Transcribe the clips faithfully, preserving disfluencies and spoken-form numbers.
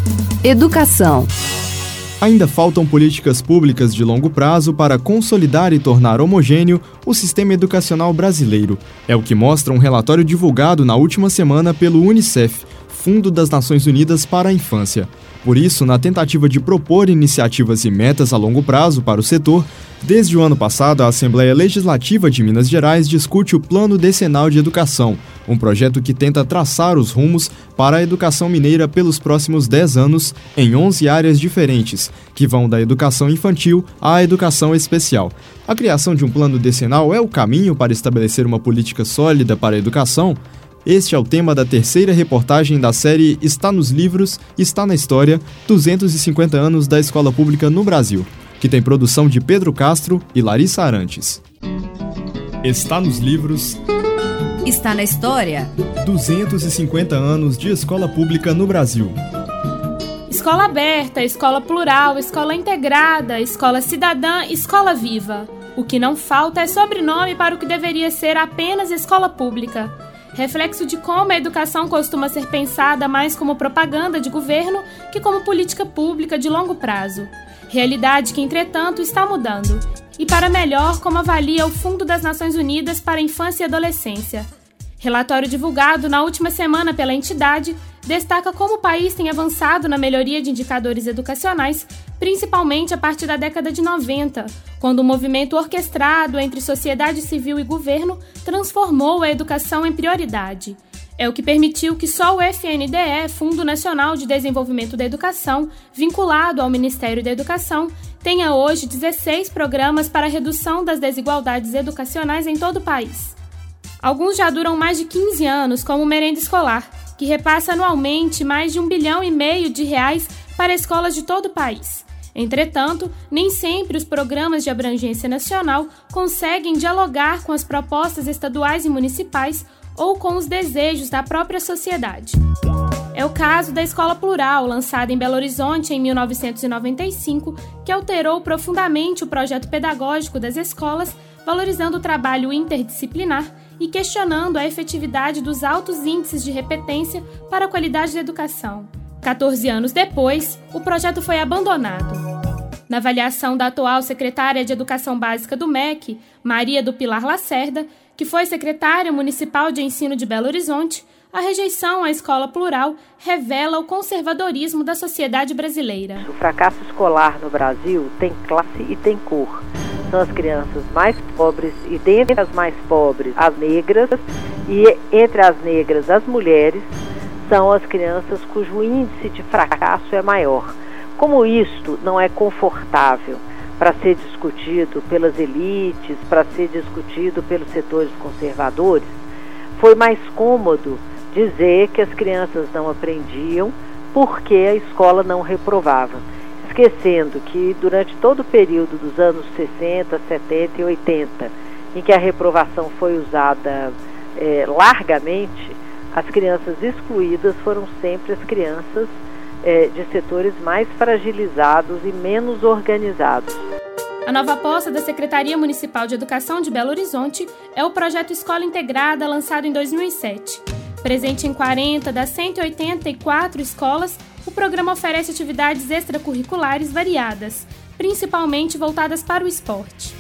Educação. Ainda faltam políticas públicas de longo prazo para consolidar e tornar homogêneo o sistema educacional brasileiro. É o que mostra um relatório divulgado na última semana pelo Unicef, Fundo das Nações Unidas para a Infância. Por isso, na tentativa de propor iniciativas e metas a longo prazo para o setor, desde o ano passado, a Assembleia Legislativa de Minas Gerais discute o Plano Decenal de Educação, um projeto que tenta traçar os rumos para a educação mineira pelos próximos dez anos em onze áreas diferentes, que vão da educação infantil à educação especial. A criação de um plano decenal é o caminho para estabelecer uma política sólida para a educação? Este é o tema da terceira reportagem da série Está nos Livros, Está na História, duzentos e cinquenta anos da Escola Pública no Brasil, que tem produção de Pedro Castro e Larissa Arantes. Está nos Livros, Está na História, duzentos e cinquenta anos de Escola Pública no Brasil. Escola aberta, escola plural, escola integrada, escola cidadã, escola viva. O que não falta é sobrenome para o que deveria ser apenas escola pública. Reflexo de como a educação costuma ser pensada mais como propaganda de governo que como política pública de longo prazo. Realidade que, entretanto, está mudando. E para melhor, como avalia o Fundo das Nações Unidas para a Infância e Adolescência. Relatório divulgado na última semana pela entidade destaca como o país tem avançado na melhoria de indicadores educacionais, principalmente a partir da década de noventa, quando um movimento orquestrado entre sociedade civil e governo transformou a educação em prioridade. É o que permitiu que só o F N D E, Fundo Nacional de Desenvolvimento da Educação, vinculado ao Ministério da Educação, tenha hoje dezesseis programas para a redução das desigualdades educacionais em todo o país. Alguns já duram mais de quinze anos, como o Merenda Escolar, que repassa anualmente mais de um bilhão e meio de reais para escolas de todo o país. Entretanto, nem sempre os programas de abrangência nacional conseguem dialogar com as propostas estaduais e municipais ou com os desejos da própria sociedade. É o caso da Escola Plural, lançada em Belo Horizonte em mil novecentos e noventa e cinco, que alterou profundamente o projeto pedagógico das escolas, valorizando o trabalho interdisciplinar e questionando a efetividade dos altos índices de repetência para a qualidade da educação. quatorze anos depois, o projeto foi abandonado. Na avaliação da atual secretária de Educação Básica do M E C, Maria do Pilar Lacerda, que foi secretária municipal de ensino de Belo Horizonte, a rejeição à escola plural revela o conservadorismo da sociedade brasileira. O fracasso escolar no Brasil tem classe e tem cor. São as crianças mais pobres e, dentre as mais pobres, as negras, e entre as negras, as mulheres, são as crianças cujo índice de fracasso é maior. Como isto não é confortável para ser discutido pelas elites, para ser discutido pelos setores conservadores, foi mais cômodo dizer que as crianças não aprendiam porque a escola não reprovava, esquecendo que durante todo o período dos anos sessenta, setenta e oitenta, em que a reprovação foi usada é, largamente, as crianças excluídas foram sempre as crianças é, de setores mais fragilizados e menos organizados. A nova aposta da Secretaria Municipal de Educação de Belo Horizonte é o projeto Escola Integrada, lançado em dois mil e sete. Presente em quarenta das cento e oitenta e quatro escolas, o programa oferece atividades extracurriculares variadas, principalmente voltadas para o esporte.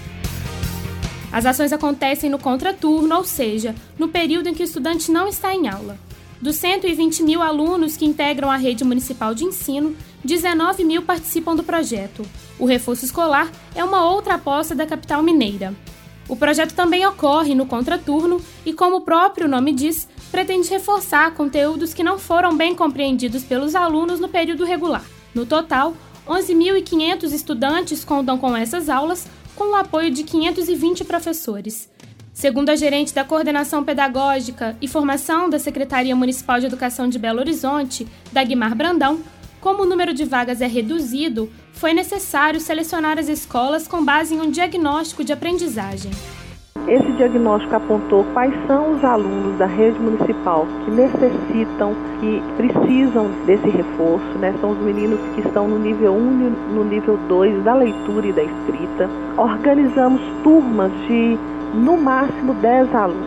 As ações acontecem no contraturno, ou seja, no período em que o estudante não está em aula. Dos cento e vinte mil alunos que integram a rede municipal de ensino, dezenove mil participam do projeto. O reforço escolar é uma outra aposta da capital mineira. O projeto também ocorre no contraturno e, como o próprio nome diz, pretende reforçar conteúdos que não foram bem compreendidos pelos alunos no período regular. No total, onze mil e quinhentos estudantes contam com essas aulas, com o apoio de quinhentos e vinte professores. Segundo a gerente da Coordenação Pedagógica e Formação da Secretaria Municipal de Educação de Belo Horizonte, Dagmar Brandão, como o número de vagas é reduzido, foi necessário selecionar as escolas com base em um diagnóstico de aprendizagem. Esse diagnóstico apontou quais são os alunos da rede municipal que necessitam, que precisam desse reforço, né? São os meninos que estão no nível um e no nível dois da leitura e da escrita. Organizamos turmas de, no máximo, dez alunos.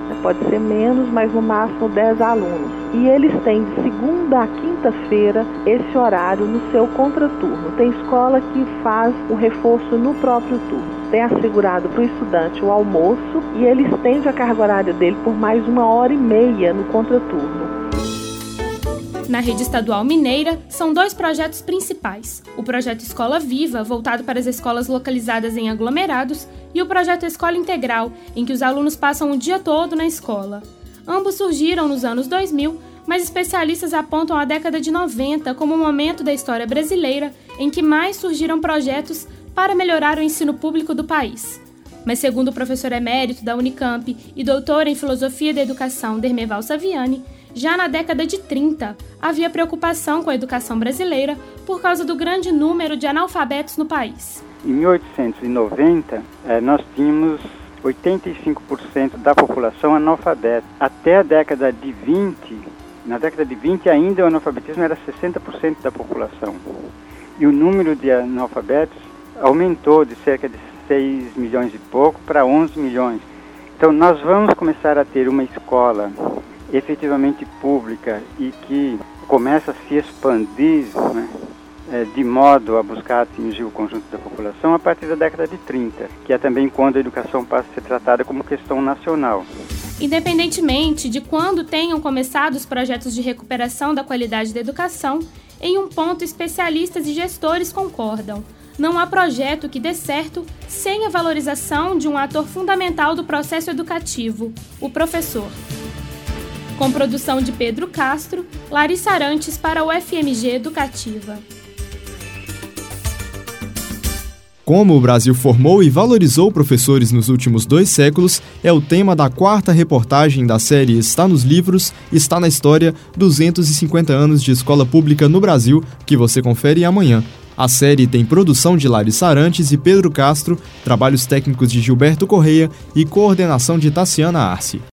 Pode ser menos, mas no máximo dez alunos. E eles têm de segunda a quinta-feira esse horário no seu contraturno. Tem escola que faz o reforço no próprio turno. Tem assegurado para o estudante o almoço e ele estende a carga horária dele por mais uma hora e meia no contraturno. Na rede estadual mineira, são dois projetos principais. O projeto Escola Viva, voltado para as escolas localizadas em aglomerados, e o projeto Escola Integral, em que os alunos passam o dia todo na escola. Ambos surgiram nos anos dois mil, mas especialistas apontam a década de noventa como o momento da história brasileira em que mais surgiram projetos para melhorar o ensino público do país. Mas segundo o professor emérito da Unicamp e doutor em Filosofia da Educação, Dermeval Saviani, já na década de trinta, havia preocupação com a educação brasileira por causa do grande número de analfabetos no país. Em mil oitocentos e noventa, nós tínhamos oitenta e cinco por cento da população analfabeta. Até a década de vinte, na década de vinte ainda o analfabetismo era sessenta por cento da população. E o número de analfabetos aumentou de cerca de seis milhões e pouco para onze milhões. Então nós vamos começar a ter uma escola efetivamente pública e que começa a se expandir, né, é, de modo a buscar atingir o conjunto da população a partir da década de trinta, que é também quando a educação passa a ser tratada como questão nacional. Independentemente de quando tenham começado os projetos de recuperação da qualidade da educação, em um ponto especialistas e gestores concordam. Não há projeto que dê certo sem a valorização de um ator fundamental do processo educativo, o professor. Com produção de Pedro Castro, Larissa Arantes para o F M G Educativa. Como o Brasil formou e valorizou professores nos últimos dois séculos é o tema da quarta reportagem da série Está nos Livros, Está na História, duzentos e cinquenta anos de escola pública no Brasil, que você confere amanhã. A série tem produção de Larissa Arantes e Pedro Castro, trabalhos técnicos de Gilberto Correia e coordenação de Tassiana Arce.